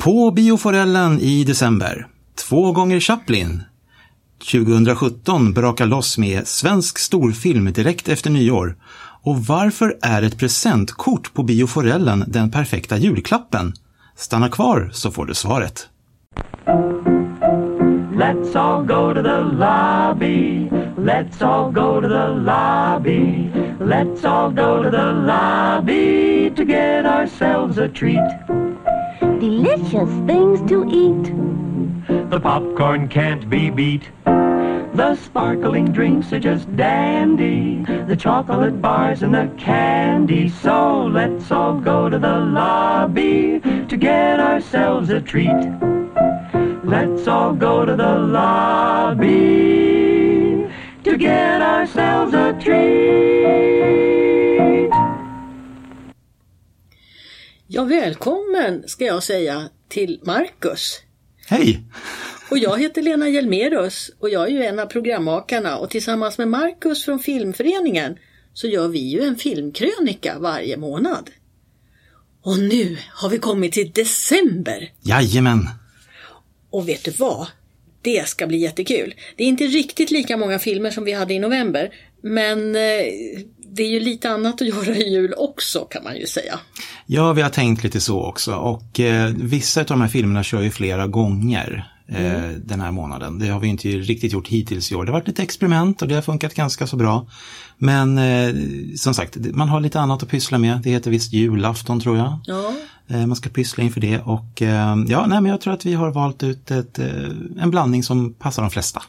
På bioforellen i december. 2 gånger Chaplin. 2017 brakar loss med svensk storfilm direkt efter nyår. Och varför är ett presentkort på bioforellen den perfekta julklappen? Stanna kvar så får du svaret. Let's all go to the lobby. Let's all go to the lobby. Let's all go to the lobby to get ourselves a treat. Delicious things to eat. The popcorn can't be beat. The sparkling drinks are just dandy. The chocolate bars and the candy. So let's all go to the lobby to get ourselves a treat. Let's all go to the lobby to get ourselves a treat. Ja, välkommen ska jag säga till Marcus. Hej! Och jag heter Lena Hjelmerus och jag är ju en av programmakarna och tillsammans med Marcus från Filmföreningen så gör vi ju en filmkrönika varje månad. Och nu har vi kommit till december. Jajamän! Och vet du vad? Det ska bli jättekul. Det är inte riktigt lika många filmer som vi hade i november, men det är ju lite annat att göra i jul också kan man ju säga. Ja, vi har tänkt lite så också och vissa av de här filmerna kör ju flera gånger den här månaden. Det har vi inte riktigt gjort hittills i år. Det har varit lite experiment och det har funkat ganska så bra. Men som sagt, man har lite annat att pyssla med. Det heter visst julafton tror jag. Ja. Man ska pyssla inför det och men jag tror att vi har valt ut en blandning som passar de flesta.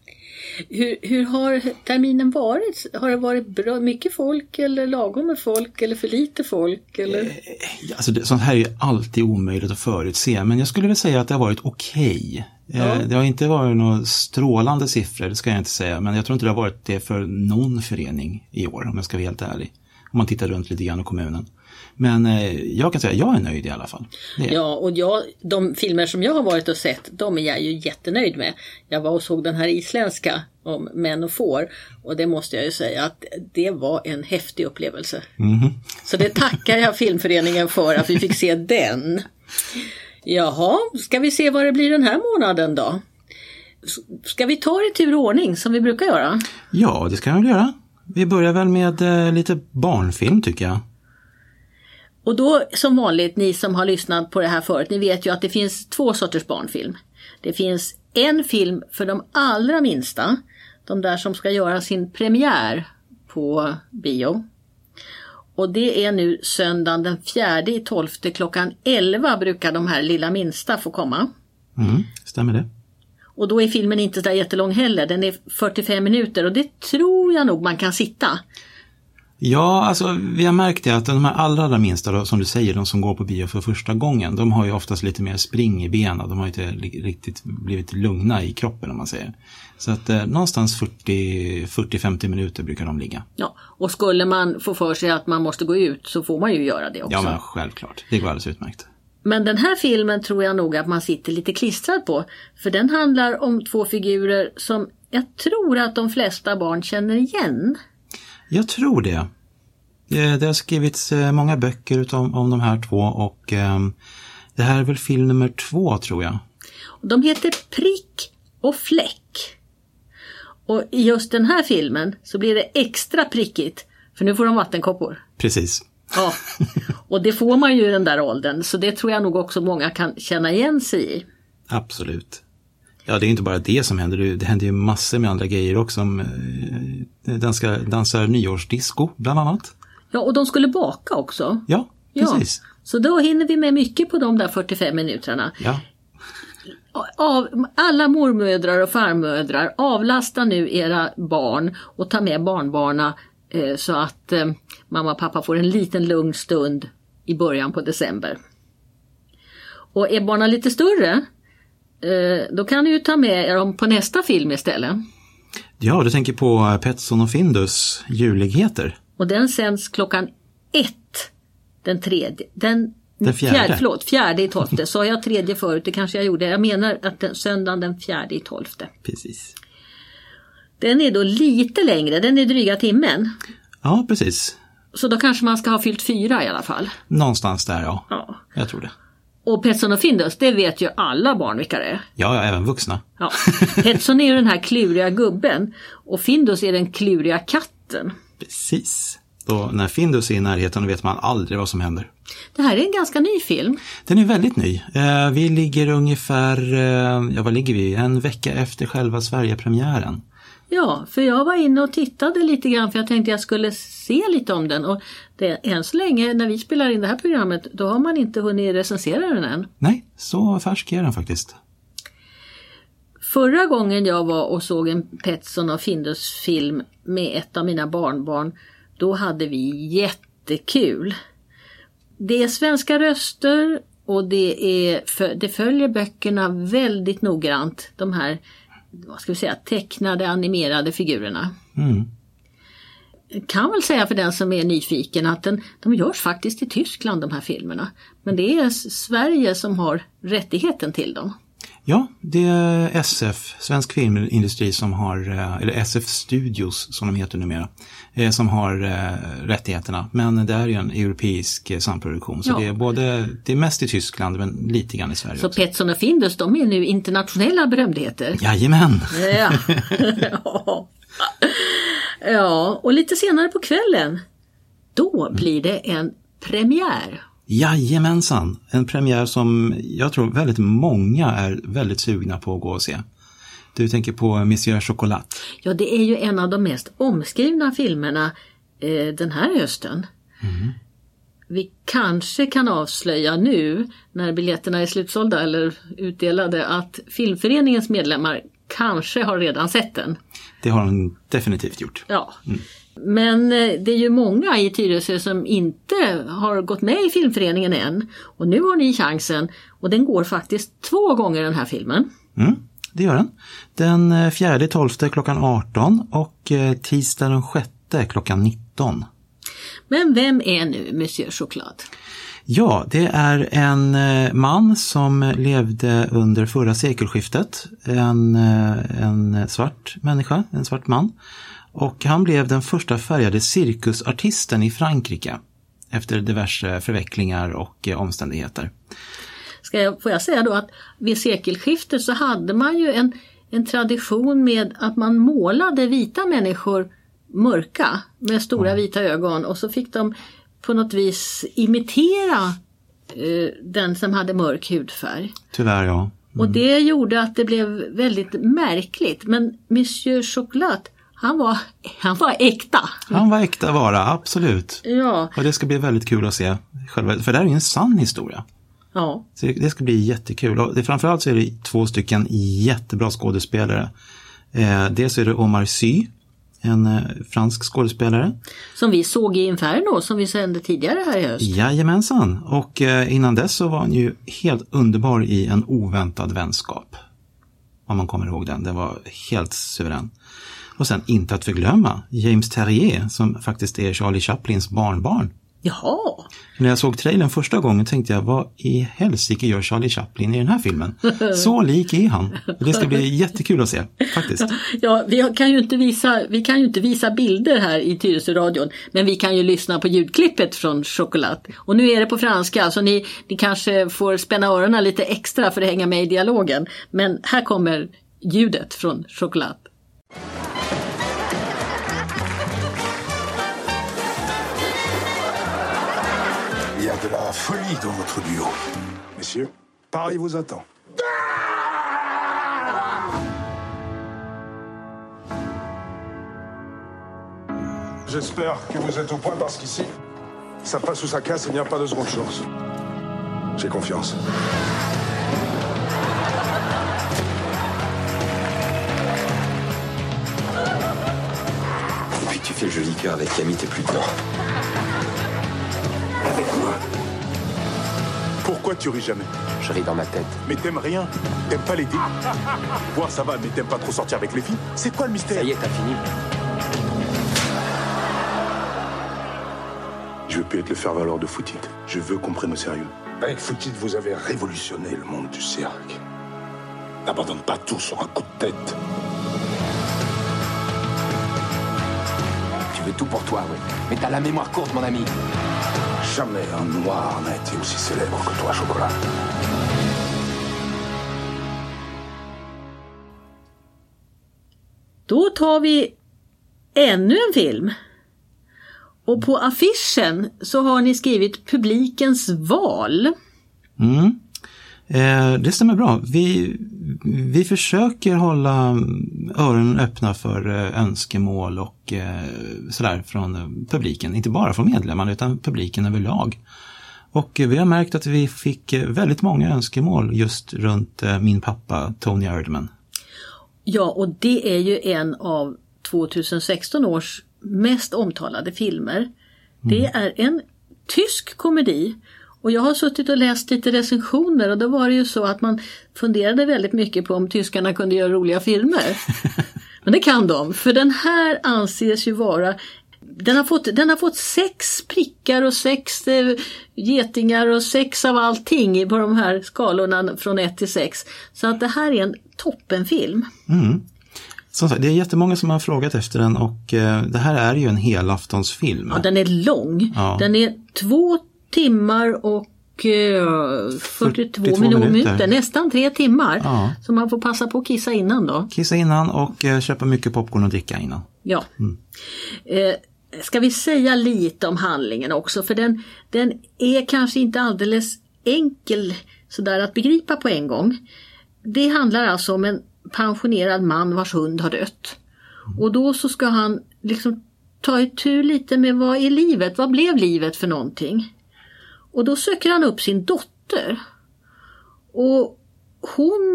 Hur har terminen varit? Har det varit bra, mycket folk eller lagom med folk eller för lite folk? Eller? Alltså sånt här är ju alltid omöjligt att förutse, men jag skulle väl säga att det har varit okej. Ja. Det har inte varit några strålande siffror, det ska jag inte säga, men jag tror inte det har varit det för någon förening i år, om jag ska vara helt ärlig. Om man tittar runt lite grann i kommunen. Men jag kan säga att jag är nöjd i alla fall. Ja, och de filmer som jag har varit och sett, de är jag ju jättenöjd med. Jag var och såg den här isländska om män och får. Och det måste jag ju säga att det var en häftig upplevelse. Mm-hmm. Så det tackar jag Filmföreningen för att vi fick se den. Jaha, ska vi se vad det blir den här månaden då? Ska vi ta det i tur och ordning som vi brukar göra? Ja, det ska vi göra. Vi börjar väl med lite barnfilm tycker jag. Och då som vanligt, ni som har lyssnat på det här förut, ni vet ju att det finns 2 sorters barnfilm. Det finns en film för de allra minsta, de där som ska göra sin premiär på bio. Och det är nu söndagen den 4/12 klockan 11 brukar de här lilla minsta få komma. Stämmer det. Och då är filmen inte där jättelång heller, den är 45 minuter och det tror jag nog man kan sitta. Ja, alltså vi har märkt det att de här allra minsta då, som du säger, de som går på bio för första gången, de har ju oftast lite mer spring i benen. De har inte riktigt blivit lugna i kroppen om man säger. Så att någonstans 40-50 minuter brukar de ligga. Ja, och skulle man få för sig att man måste gå ut så får man ju göra det också. Ja, men självklart. Det går alldeles utmärkt. Men den här filmen tror jag nog att man sitter lite klistrad på. För den handlar om 2 figurer som jag tror att de flesta barn känner igen. Jag tror det. Det har skrivits många böcker om de här 2 och det här är väl film nummer 2 tror jag. De heter Prick och Fläck. Och i just den här filmen så blir det extra prickigt för nu får de vattenkoppor. Precis. Ja, och det får man ju i den där åldern så det tror jag nog också många kan känna igen sig i. Absolut. Ja, det är inte bara det som händer. Det händer ju massor med andra grejer också. Dansar nyårsdisco bland annat. Ja, och de skulle baka också. Ja, precis. Ja, så då hinner vi med mycket på de där 45 minuterna. Ja. Alla mormödrar och farmödrar, avlasta nu era barn och ta med barnbarna så att mamma och pappa får en liten lugn stund i början på december. Och är barnen lite större, då kan du ju ta med dem på nästa film istället. Ja, du tänker på Petson och Findus juligheter. Och den sänds klockan 1 den 4:e. Förlåt, 4/12. Så jag 3:e förut, det kanske jag gjorde. Jag menar att söndagen den 4/12. Precis. Den är då lite längre, den är dryga timmen. Ja, precis. Så då kanske man ska ha fyllt 4 i alla fall. Någonstans där, ja. Jag tror det. Och Petson och Findus, det vet ju alla barn vilka det är. Ja, även vuxna. Ja. Petson är ju den här kluriga gubben och Findus är den kluriga katten. Precis. Då när Findus är i närheten vet man aldrig vad som händer. Det här är en ganska ny film. Den är väldigt ny. Vi ligger ungefär, vad ligger vi? En vecka efter själva Sverigepremiären. Ja, för jag var inne och tittade lite grann för jag tänkte jag skulle se lite om den. Och än så länge när vi spelar in det här programmet då har man inte hunnit recensera den än. Nej, så färsk är den faktiskt. Förra gången jag var och såg en Petson och Findus film med ett av mina barnbarn, då hade vi jättekul. Det är svenska röster och det följer böckerna väldigt noggrant. De här, vad ska vi säga, tecknade, animerade figurerna. Mm. Kan väl säga för den som är nyfiken att de görs faktiskt i Tyskland de här filmerna. Men det är Sverige som har rättigheten till dem. Ja, det är SF, Svensk Filmindustri som har, eller SF Studios som de heter numera, som har rättigheterna. Men det är ju en europeisk samproduktion. Så ja. Det är mest i Tyskland men lite grann i Sverige så också. Så Petson och Findus, de är nu internationella berömdheter. Jajamän! Ja. Ja, och lite senare på kvällen, då blir det en premiär. Jajamensan, en premiär som jag tror väldigt många är väldigt sugna på att gå och se. Du tänker på Monsieur Chocolat. Ja, det är ju en av de mest omskrivna filmerna den här hösten. Mm. Vi kanske kan avslöja nu när biljetterna är slutsålda eller utdelade att Filmföreningens medlemmar kanske har redan sett den. Det har de definitivt gjort. Ja. Mm. Men det är ju många i Tyresö som inte har gått med i Filmföreningen än. Och nu har ni chansen. Och den går faktiskt 2 gånger den här filmen. Mm, det gör den. Den 4/12 klockan 18 och tisdag den 6 klockan 19. Men vem är nu Monsieur Chocolat? Ja, det är en man som levde under förra sekelskiftet. En svart människa, en svart man. Och han blev den första färgade cirkusartisten i Frankrike efter diverse förvecklingar och omständigheter. Får jag säga då att vid sekelskiftet så hade man ju en tradition med att man målade vita människor mörka med stora vita ögon och så fick de på något vis imitera den som hade mörk hudfärg. Tyvärr, ja. Mm. Och det gjorde att det blev väldigt märkligt. Men Monsieur Chocolat, han var äkta. Han var äkta vara, absolut. Ja. Och det ska bli väldigt kul att se själva, för det är ju en sann historia. Ja. Så det ska bli jättekul. Och framförallt så är det 2 stycken jättebra skådespelare. Dels är det Omar Sy, en fransk skådespelare. Som vi såg i Inferno, som vi sände tidigare här i höst. Jajamensan. Och innan dess så var han ju helt underbar i En oväntad vänskap. Om man kommer ihåg den. Den var helt suverän. Och sen inte att förglömma James Terrier som faktiskt är Charlie Chaplins barnbarn. Jaha. När jag såg trailern första gången tänkte jag, vad i helsike gör Charlie Chaplin i den här filmen? Så lik är han. Det ska bli jättekul att se, faktiskt. Ja, vi kan ju inte visa bilder här i Tyresö-radion, men vi kan ju lyssna på ljudklippet från Chocolat. Och nu är det på franska, så ni kanske får spänna öronen lite extra för att hänga med i dialogen. Men här kommer ljudet från Chocolat. Il y a de la folie dans votre duo. Messieurs, Paris vous attend. J'espère que vous êtes au point parce qu'ici, ça passe ou ça casse, il n'y a pas de seconde chance. J'ai confiance. Depuis que tu fais le joli cœur avec Camille, t'es plus dedans. Avec moi. Pourquoi tu ris jamais? Je ris dans ma tête. Mais t'aimes rien. T'aimes pas les dés. Voir ça va, mais t'aimes pas trop sortir avec les filles. C'est quoi le mystère? Ça y est, t'as fini. Je veux plus être le faire-valoir de Foutit. Je veux qu'on prenne au sérieux. Avec Foutit, vous avez révolutionné le monde du cirque. N'abandonne pas tout sur un coup de tête. Tu veux tout pour toi, oui. Mais t'as la mémoire courte, mon ami. Jamais un noir n'a été aussi célèbre que toi, Chocolat. Då tar vi ännu en film. Och på affischen så har ni skrivit publikens val. Det stämmer bra. Vi försöker hålla öronen öppna för önskemål och sådär från publiken. Inte bara från medlemmarna utan publiken överlag. Och vi har märkt att vi fick väldigt många önskemål just runt min pappa Tony Erdmann. Ja, och det är ju en av 2016 års mest omtalade filmer. Det är en tysk komedi. Och jag har suttit och läst lite recensioner och då var det ju så att man funderade väldigt mycket på om tyskarna kunde göra roliga filmer. Men det kan de, för den här anses ju vara... Den har fått 6 prickar och 6 getingar och 6 av allting på de här skalorna från 1 till 6. Så att det här är en toppenfilm. Som sagt, det är jättemånga som har frågat efter den och det här är ju en helaftonsfilm. Ja, den är lång. Ja. Den är 2 timmar och 42 minuter. Nästan 3 timmar. Ja. Så man får passa på att kissa innan då. Kissa innan och köpa mycket popcorn och dricka innan. Ja. Ska vi säga lite om handlingen också? För den är kanske inte alldeles enkel sådär att begripa på en gång. Det handlar alltså om en pensionerad man vars hund har dött. Och då så ska han liksom ta itu lite med vad är livet? Vad blev livet för någonting? Och då söker han upp sin dotter. Och hon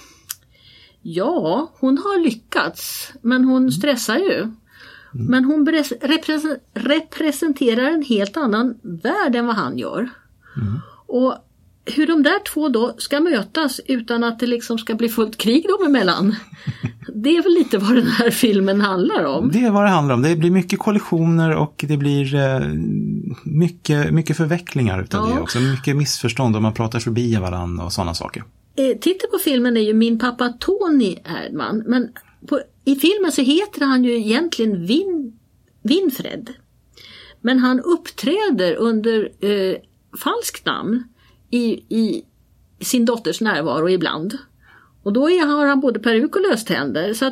har lyckats. Men hon stressar ju. Men hon representerar en helt annan värld än vad han gör. Och hur de där två då ska mötas utan att det liksom ska bli fullt krig dem emellan. Det är väl lite vad den här filmen handlar om. Det är vad det handlar om. Det blir mycket kollisioner och det blir mycket förvecklingar utav det också. Mycket missförstånd om man pratar förbi varandra och sådana saker. Titeln på filmen är ju Min pappa Tony Erdmann. Men i filmen så heter han ju egentligen Winfred. Men han uppträder under falskt namn i sin dotters närvaro ibland. Och då har han både peruk och löständer. Så att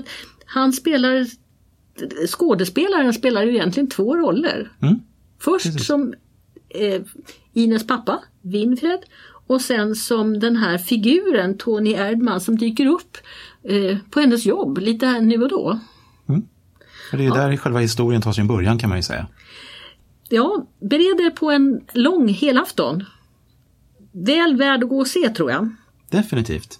skådespelaren spelar ju egentligen 2 roller. Först som Ines pappa, Winfred. Och sen som den här figuren, Tony Erdmann, som dyker upp på hennes jobb lite här nu och då. För det är där själva historien tar sin början kan man ju säga. Ja, bereder på en lång helafton. Väl värd att gå och se tror jag. Definitivt.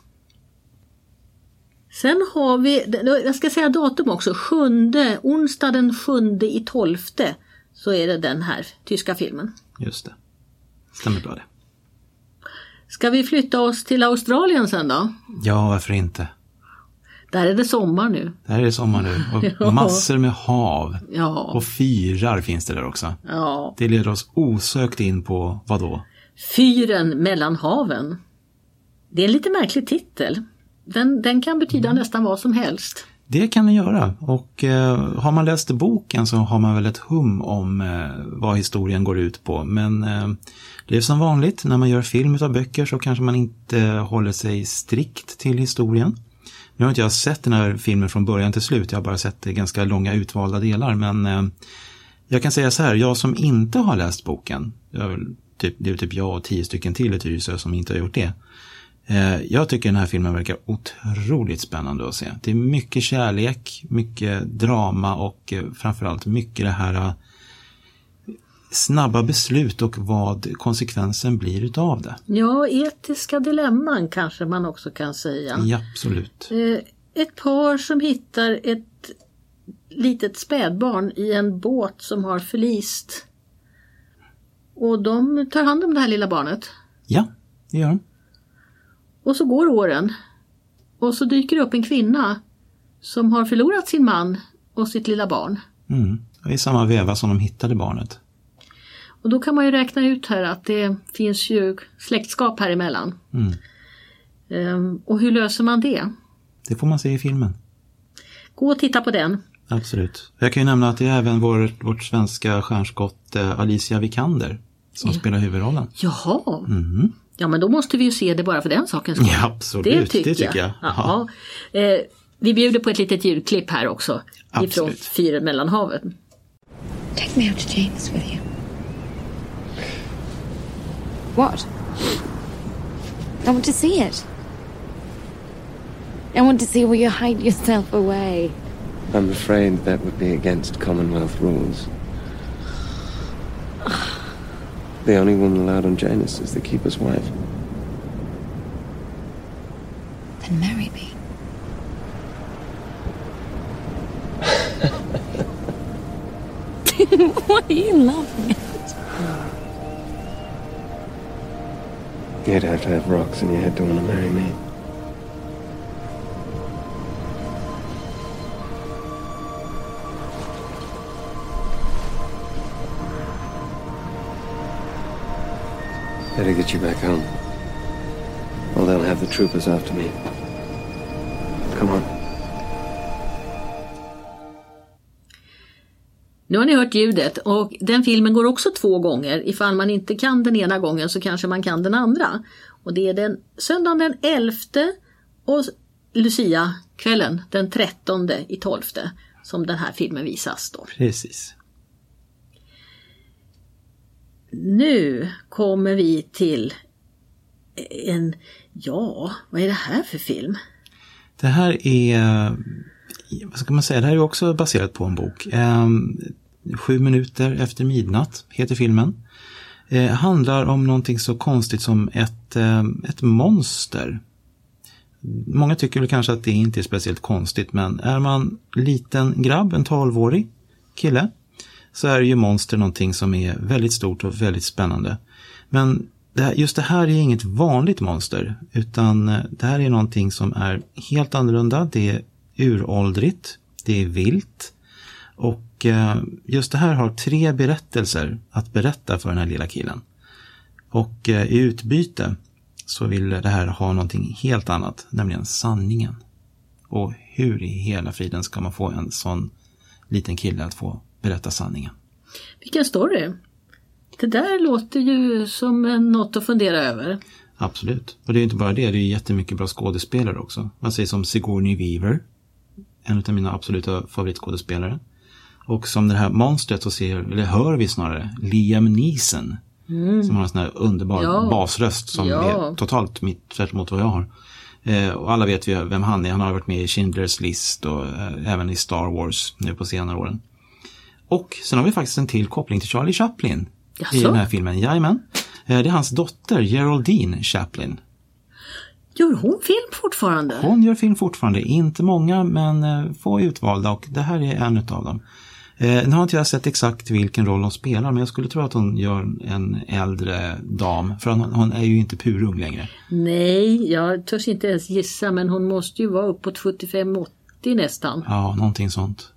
Sen har vi, jag ska säga datum också, onsdag den 7/12 så är det den här tyska filmen. Just det. Stämmer bra det. Ska vi flytta oss till Australien sen då? Ja, varför inte? Där är det sommar nu. Och massor med hav. Ja. Och fyrar finns det där också. Ja. Det leder oss osökt in på vad då? Fyren mellan haven. Det är en lite märklig titel. Den kan betyda nästan vad som helst. Det kan den göra. Och har man läst boken så har man väl ett hum om vad historien går ut på. Men det är som vanligt när man gör film av böcker så kanske man inte håller sig strikt till historien. Nu har inte jag sett den här filmen från början till slut. Jag har bara sett ganska långa utvalda delar. Men jag kan säga så här, jag som inte har läst boken, det är typ jag och 10 stycken till i Tyresö som inte har gjort det. Jag tycker den här filmen verkar otroligt spännande att se. Det är mycket kärlek, mycket drama och framförallt mycket det här snabba beslut och vad konsekvensen blir utav det. Ja, etiska dilemman kanske man också kan säga. Ja, absolut. Ett par som hittar ett litet spädbarn i en båt som har förlist. Och de tar hand om det här lilla barnet. Ja, det gör de. Och så går åren. Och så dyker upp en kvinna som har förlorat sin man och sitt lilla barn. I samma veva som de hittade barnet. Och då kan man ju räkna ut här att det finns ju släktskap här emellan. Och hur löser man det? Det får man se i filmen. Gå och titta på den. Absolut. Jag kan ju nämna att det är även vårt svenska stjärnskott Alicia Vikander. som spelar huvudrollen. Jaha. Ja, men då måste vi ju se det bara för den sakens skull. Ja, absolut. Det tycker jag. Ja. Vi bjuder på ett litet ljudklipp här också. Absolut. Ifrån Fyren mellan haven. Take me out to James with you. What? I want to see it. I want to see where you hide yourself away. I'm afraid that would be against Commonwealth rules. The only woman allowed on Janus is the keeper's wife. Then marry me. What are you laughing at? You'd have to have rocks in your head to want to marry me. Better get you back home. Or they'll have the troopers after me. Come on. Nu har ni hört ljudet och den filmen går också 2 gånger. Ifall man inte kan den ena gången så kanske man kan den andra. Och det är den söndagen den 11 och Lucia-kvällen den 13/12 som den här filmen visas då. Precis. Nu kommer vi till vad är det här för film? Det här är, vad ska man säga, det här är också baserat på en bok. 7 minuter efter midnatt heter filmen. Handlar om någonting så konstigt som ett monster. Många tycker väl kanske att det inte är speciellt konstigt, men är man liten grabb, en 12-årig kille, så är ju monster någonting som är väldigt stort och väldigt spännande. Men just det här är inget vanligt monster, utan det här är någonting som är helt annorlunda. Det är uråldrigt, det är vilt, och just det här har 3 berättelser att berätta för den här lilla killen. Och i utbyte så vill det här ha någonting helt annat, nämligen sanningen. Och hur i hela friden ska man få en sån liten kille att få berätta sanningen? Vilken story! Det där låter ju som något att fundera över. Absolut. Och det är inte bara det är jättemycket bra skådespelare också. Man säger som Sigourney Weaver, en av mina absoluta favoritskådespelare. Och som det här monstret så hör vi snarare Liam Neeson. Som har en sån här underbar basröst som är totalt tvärt mot vad jag har. Och alla vet ju vem han är. Han har varit med i Schindler's List och även i Star Wars nu på senare åren. Och sen har vi faktiskt en till koppling till Charlie Chaplin. Jaså? I den här filmen. Jajamän. Det är hans dotter Geraldine Chaplin. Gör hon film fortfarande? Hon gör film fortfarande. Inte många, men få utvalda, och det här är en av dem. Nu har inte jag sett exakt vilken roll hon spelar, men jag skulle tro att hon gör en äldre dam, för hon är ju inte purung längre. Nej, jag törs inte ens gissa, men hon måste ju vara uppåt 75-80 nästan. Ja, någonting sånt.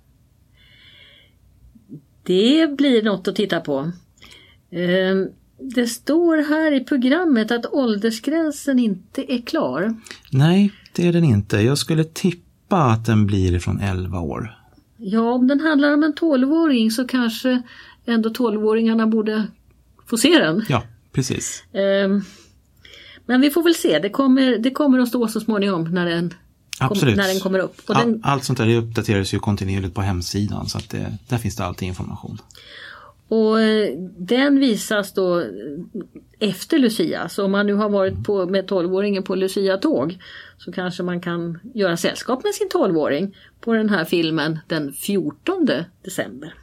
Det blir något att titta på. Det står här i programmet att åldersgränsen inte är klar. Nej, det är den inte. Jag skulle tippa att den blir från 11 år. Ja, om den handlar om en 12-åring så kanske ändå 12-åringarna borde få se den. Ja, precis. Men vi får väl se. Det kommer att stå så småningom när den kommer upp. Och allt sånt där uppdateras ju kontinuerligt på hemsidan, så att där finns det alltid information. Och den visas då efter Lucia. Så om man nu har varit med 12-åringen på Lucia-tåg så kanske man kan göra sällskap med sin 12-åring på den här filmen den 14 december.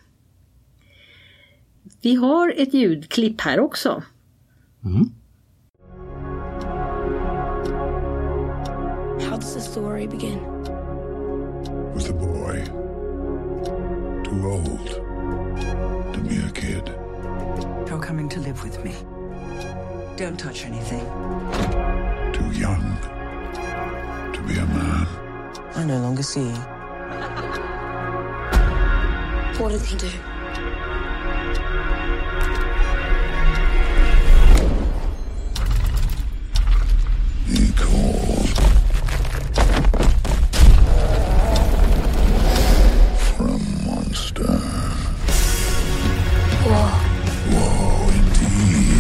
Vi har ett ljudklipp här också. How does the story begin? With a boy. Too old to be a kid. You're coming to live with me. Don't touch anything. Too young to be a man. I no longer see you. What did he do? He called for a monster. Whoa. Whoa, indeed.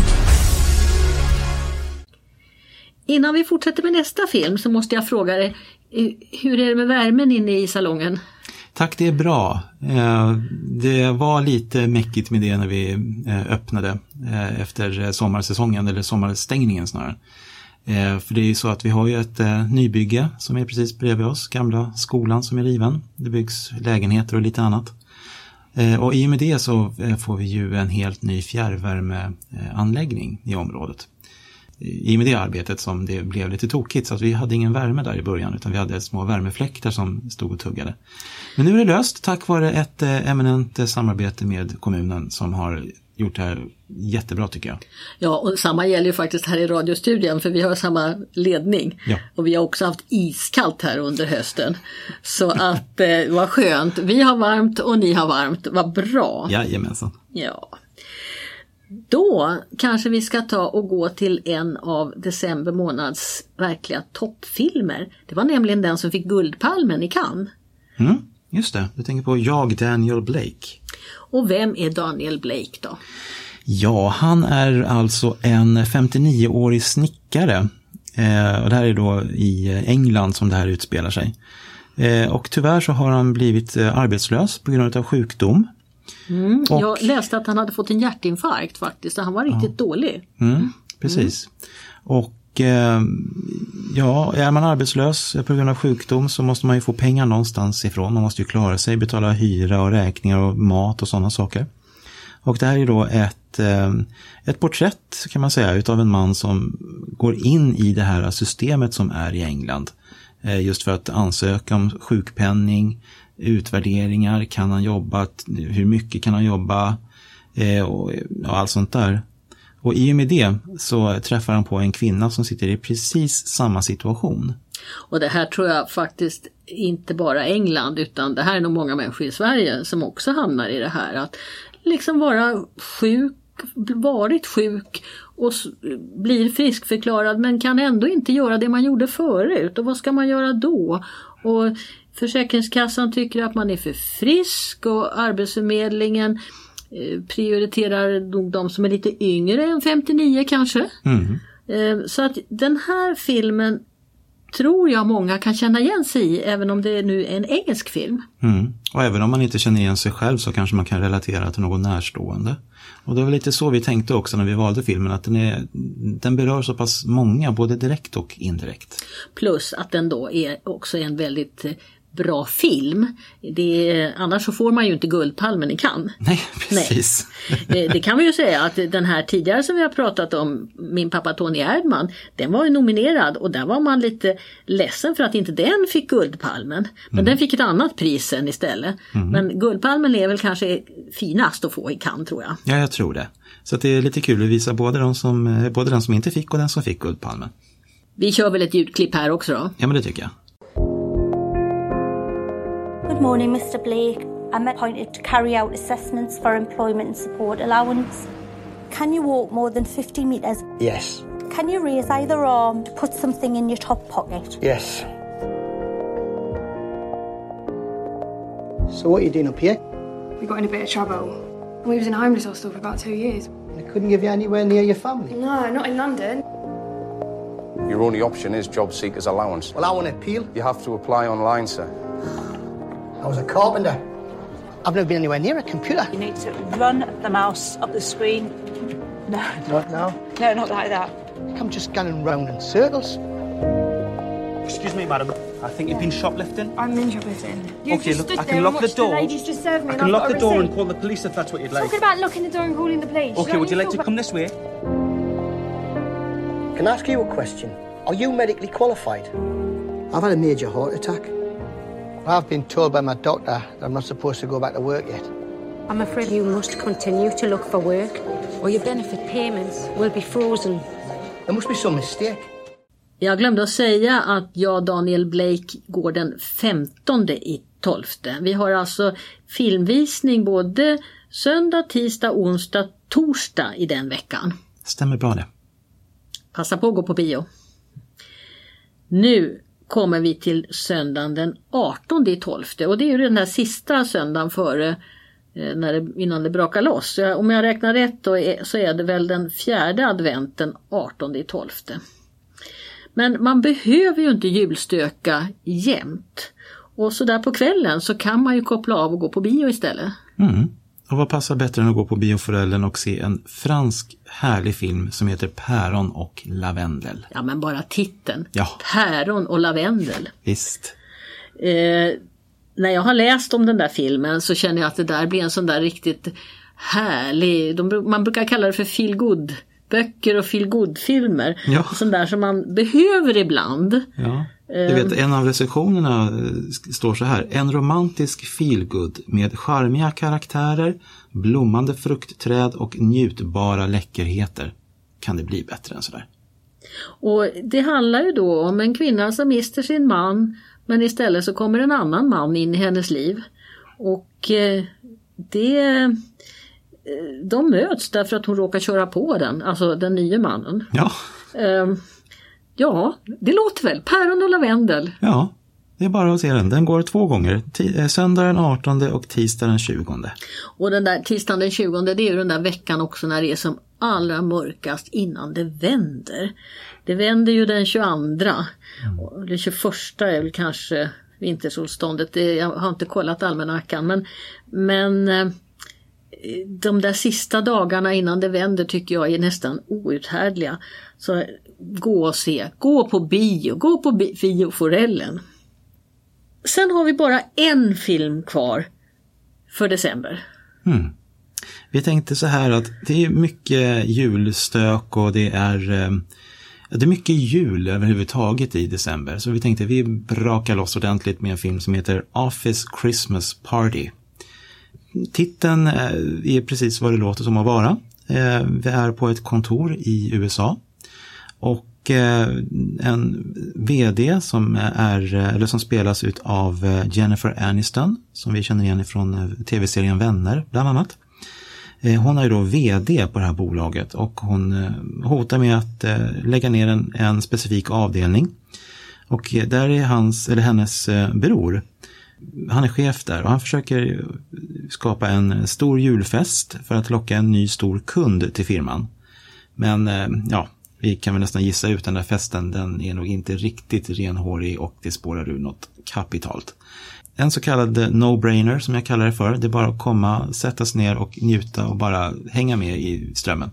Innan vi fortsätter med nästa film så måste jag fråga dig, hur är det med värmen inne i salongen? Tack, det är bra. Det var lite mäckigt med det när vi öppnade efter sommarsäsongen, eller sommarstängningen snarare. För det är ju så att vi har ju ett nybygge som är precis bredvid oss, gamla skolan som är riven. Det byggs lägenheter och lite annat. Och i och med det så får vi ju en helt ny fjärrvärmeanläggning i området. I och med det arbetet som det blev lite tokigt, så att vi hade ingen värme där i början, utan vi hade små värmefläktar som stod och tuggade. Men nu är det löst tack vare ett eminent samarbete med kommunen som har gjort det här jättebra, tycker jag. Ja, och samma gäller ju faktiskt här i radiostudion, för vi har samma ledning. Ja. Och vi har också haft iskallt här under hösten. Så att vad skönt. Vi har varmt och ni har varmt. Vad bra. Jajamensan. Ja. Då kanske vi ska ta och gå till en av december månads verkliga toppfilmer. Det var nämligen den som fick Guldpalmen i Cannes. Just det, du tänker på Jag, Daniel Blake. Och vem är Daniel Blake då? Ja, han är alltså en 59-årig snickare. Och det här är då i England som det här utspelar sig. Och tyvärr så har han blivit arbetslös på grund av sjukdom. Och, jag läste att han hade fått en hjärtinfarkt faktiskt, så han var riktigt dålig. Precis. Och är man arbetslös på grund av sjukdom så måste man ju få pengar någonstans ifrån. Man måste ju klara sig, betala hyra och räkningar och mat och sådana saker. Och det här är då ett porträtt, kan man säga, utav en man som går in i det här systemet som är i England. Just för att ansöka om sjukpenning, utvärderingar, kan han jobba, hur mycket kan han jobba och allt sånt där. Och i och med det så träffar han på en kvinna som sitter i precis samma situation. Och det här tror jag faktiskt inte bara England, utan det här är nog många människor i Sverige som också hamnar i det här. Att liksom vara sjuk, varit sjuk och blir friskförklarad, men kan ändå inte göra det man gjorde förut. Och vad ska man göra då? Och Försäkringskassan tycker att man är för frisk, och Arbetsförmedlingen prioriterar nog de som är lite yngre än 59 kanske. Så att den här filmen tror jag många kan känna igen sig i, även om det nu är en engelsk film. Och även om man inte känner igen sig själv så kanske man kan relatera till någon närstående. Och det var lite så vi tänkte också när vi valde filmen, att den berör så pass många, både direkt och indirekt. Plus att den då är också en väldigt bra film. Annars så får man ju inte Guldpalmen i Cannes. Nej, precis. Nej. Det kan vi ju säga att den här tidigare som vi har pratat om, Min pappa Tony Erdmann, den var ju nominerad, och där var man lite ledsen för att inte den fick Guldpalmen. Men den fick ett annat pris sen istället. Men Guldpalmen är väl kanske finast att få i Cannes, tror jag. Ja, jag tror det. Så att det är lite kul att visa både den som inte fick och den som fick Guldpalmen. Vi kör väl ett ljudklipp här också då? Ja, men det tycker jag. Good morning, Mr. Blake. I'm appointed to carry out assessments for employment and support allowance. Can you walk more than 50 metres? Yes. Can you raise either arm to put something in your top pocket? Yes. So what are you doing up here? We got in a bit of trouble. We was in a homeless hostel for about 2 years. They couldn't give you anywhere near your family? No, not in London. Your only option is job seekers allowance. Well, I want to appeal. You have to apply online, sir. I was a carpenter. I've never been anywhere near a computer. You need to run the mouse up the screen. No. Not now? No, not like that. I'm just going round in circles. Excuse me, madam. I think you've been shoplifting. I'm in shoplifting. You've okay, just look, stood I there can lock and the watched door. The ladies just served me. I can lock the door and receipt. call the police if that's what you'd like. Talking about locking the door and calling the police. Okay, would you like to come this way? Can I ask you a question? Are you medically qualified? I've had a major heart attack. I've been told by my doctor that I'm not supposed to go back to work yet. I'm afraid you must continue to look for work, or your benefit payments will be frozen. There must be some mistake. Jag glömde att säga att jag, Daniel Blake, går den 15/12. Vi har alltså filmvisning både söndag, tisdag, onsdag, torsdag i den veckan. Stämmer bra det. Passa på att gå på bio. Nu kommer vi till söndagen den 18/12, och det är ju den här sista söndagen före innan det brakar loss. Så om jag räknar rätt då så är det väl den 4:e adventen 18/12. Men man behöver ju inte julstöka jämt. Och så där på kvällen så kan man ju koppla av och gå på bio istället. Och vad passar bättre än att gå på bioforellen och se en fransk härlig film som heter Päron och lavendel? Ja, men bara titeln. Ja. Päron och lavendel. Visst. När jag har läst om den där filmen så känner jag att det där blir en sån där riktigt härlig, man brukar kalla det för feel good böcker och feel good filmer. Ja. Sån där som man behöver ibland. Ja. Du vet, en av recensionerna står så här: en romantisk feelgood med charmiga karaktärer, blommande fruktträd och njutbara läckerheter. Kan det bli bättre än sådär? Och det handlar ju då om en kvinna som mister sin man, men istället så kommer en annan man in i hennes liv. Och de möts därför att hon råkar köra på den nya mannen. Ja. Ja, det låter väl. Päron och lavendel. Ja, det är bara att se den. Den går 2 gånger. Söndag den 18 och tisdag den 20. Och den där tisdagen den 20, det är ju den där veckan också när det är som allra mörkast innan det vänder. Det vänder ju den 22. Och det 21 är väl kanske vintersolståndet. Jag har inte kollat almanackan. Men de där sista dagarna innan det vänder tycker jag är nästan outhärdliga. Så gå och se, gå på bioforellen. Sen har vi bara en film kvar för december. Vi tänkte så här att det är mycket julstök och det är mycket jul överhuvudtaget i december. Så vi tänkte vi brakar loss ordentligt med en film som heter Office Christmas Party. Titeln är precis vad det låter som att vara. Vi är på ett kontor i USA och en vd som spelas ut av Jennifer Aniston, som vi känner igen från tv-serien Vänner bland annat. Hon är ju då vd på det här bolaget och hon hotar med att lägga ner en specifik avdelning. Och där är hennes bror. Han är chef där och han försöker skapa en stor julfest för att locka en ny stor kund till firman. Men vi kan väl nästan gissa ut den där festen, den är nog inte riktigt renhårig och det spårar ur något kapitalt. En så kallad no-brainer som jag kallar det för, det är bara att komma, sättas ner och njuta och bara hänga med i strömmen.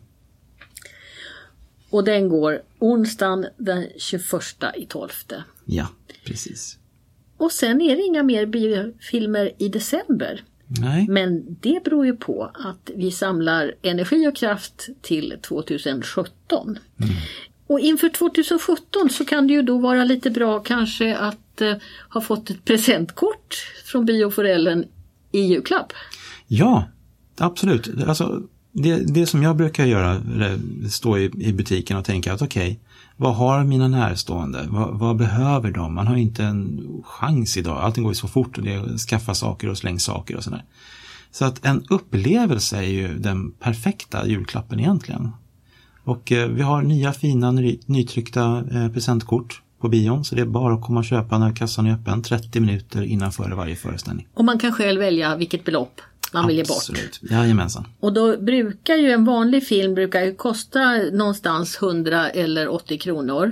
Och den går onsdagen den 21/12. Ja, precis. Och sen är det inga mer biofilmer i december. Nej. Men det beror ju på att vi samlar energi och kraft till 2017. Och inför 2017 så kan det ju då vara lite bra kanske att ha fått ett presentkort från bioforellen i julklapp. Ja, absolut. Alltså, det som jag brukar göra, stå i butiken och tänka att okej, vad har mina närstående? Vad behöver de? Man har inte en chans idag. Allting går ju så fort och det skaffar saker och släng saker och sådär. Så att en upplevelse är ju den perfekta julklappen egentligen. Och vi har nya fina nytryckta presentkort på bion, så det är bara att komma och köpa när kassan är öppen 30 minuter innan före varje föreställning. Och man kan själv välja vilket belopp man vill ge bort. Absolut, jajamensan. Och då brukar ju en vanlig film kosta någonstans 100 eller 80 kronor.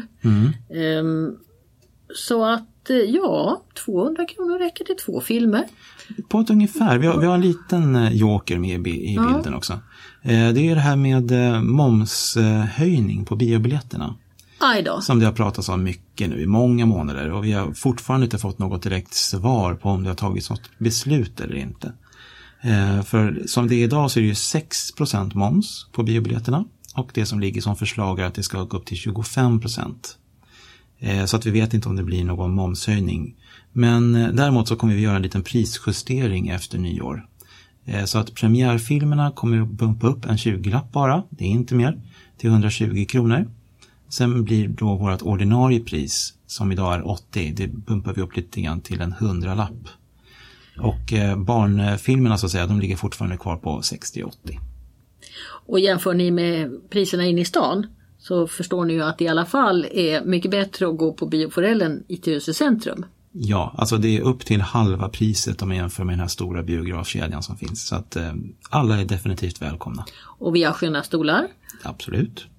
Så att 200 kronor räcker till 2 filmer. På ett ungefär. Vi har en liten joker med i bilden också. Det är det här med momshöjning på biobiljetterna. Aj då. Som det har pratats om mycket nu i många månader. Och vi har fortfarande inte fått något direkt svar på om det har tagits något beslut eller inte. För som det är idag så är det ju 6% moms på biobiljetterna. Och det som ligger som förslag är att det ska gå upp till 25%. Så att vi vet inte om det blir någon momshöjning. Men däremot så kommer vi göra en liten prisjustering efter nyår. Så att premiärfilmerna kommer att bumpa upp en 20-lapp bara, det är inte mer, till 120 kronor. Sen blir då vårt ordinarie pris, som idag är 80, det bumpar vi upp lite grann till en 100-lapp. Och barnfilmerna så att säga, de ligger fortfarande kvar på 60-80. Och jämför ni med priserna in i stan så förstår ni ju att det i alla fall är mycket bättre att gå på bioforellen i Tyresö centrum. Ja, alltså det är upp till halva priset om man jämför med den här stora biografkedjan som finns. Så att alla är definitivt välkomna. Och vi har sköna stolar. Absolut.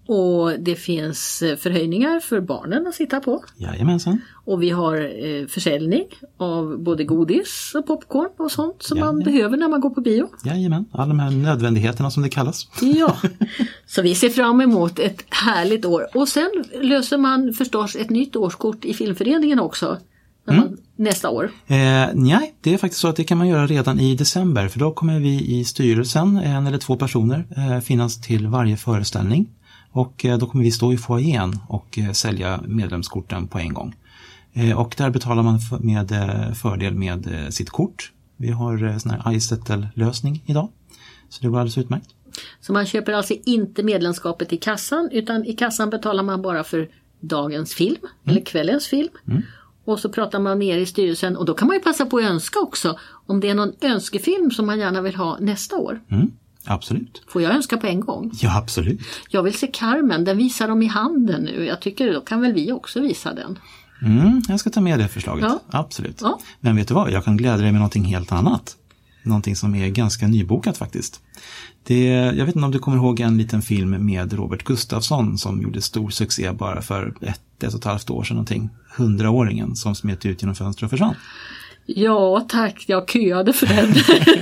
Och det finns förhöjningar för barnen att sitta på. Jajamensan. Och vi har försäljning av både godis och popcorn och sånt som man behöver när man går på bio. Jajamän, alla de här nödvändigheterna som det kallas. Ja, så vi ser fram emot ett härligt år. Och sen löser man förstås ett nytt årskort i filmföreningen också. Nästa år? Nej, det är faktiskt så att det kan man göra redan i december. För då kommer vi i styrelsen, 1 eller 2 personer, finnas till varje föreställning. Och då kommer vi stå i foajén och sälja medlemskorten på en gång. Och där betalar man med fördel med sitt kort. Vi har sån här iSettle-lösning idag. Så det går alldeles utmärkt. Så man köper alltså inte medlemskapet i kassan, utan i kassan betalar man bara för dagens film eller kvällens film. Och så pratar man med er i styrelsen och då kan man ju passa på att önska också om det är någon önskefilm som man gärna vill ha nästa år. Absolut. Får jag önska på en gång? Ja, absolut. Jag vill se Carmen, den visar de i handen nu. Jag tycker då kan väl vi också visa den. Jag ska ta med det förslaget. Ja. Absolut. Ja. Men vet du vad, jag kan glädja dig med någonting helt annat. Någonting som är ganska nybokat faktiskt. Jag vet inte om du kommer ihåg en liten film med Robert Gustafsson som gjorde stor succé bara för 1,5 år sedan någonting. 100-åringen som smet ut genom fönstret och försvann. Ja tack, jag köade för den.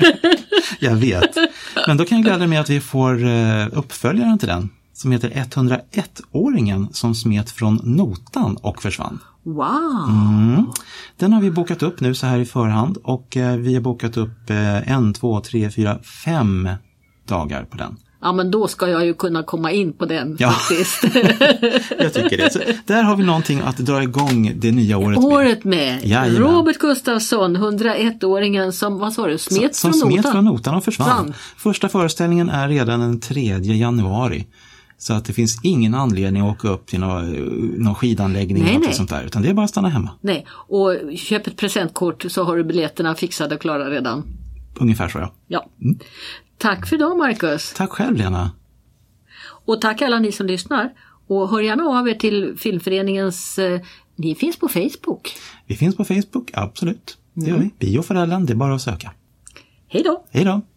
Jag vet. Men då kan jag glädja dig med att vi får uppföljaren till den. Som heter 101-åringen som smet från notan och försvann. Wow! Den har vi bokat upp nu så här i förhand. Och vi har bokat upp 1, 2, 3, 4, 5 dagar på den. Ja, men då ska jag ju kunna komma in på den faktiskt. Jag tycker det. Så där har vi någonting att dra igång det nya året med. Jajamän. Robert Gustafsson, 101-åringen som, vad sa du, smet från notan och försvann. Första föreställningen är redan den 3 januari. Så att det finns ingen anledning att åka upp till någon skidanläggning eller något sånt där. Utan det är bara att stanna hemma. Nej, och köp ett presentkort så har du biljetterna fixade och klara redan. Ungefär så, ja. Ja. Tack för idag, Marcus. Tack själv, Lena. Och tack alla ni som lyssnar. Och hör gärna av er till filmföreningens... ni finns på Facebook. Vi finns på Facebook, absolut. Det gör vi. Bioföräldern, det är bara att söka. Hej då. Hej då.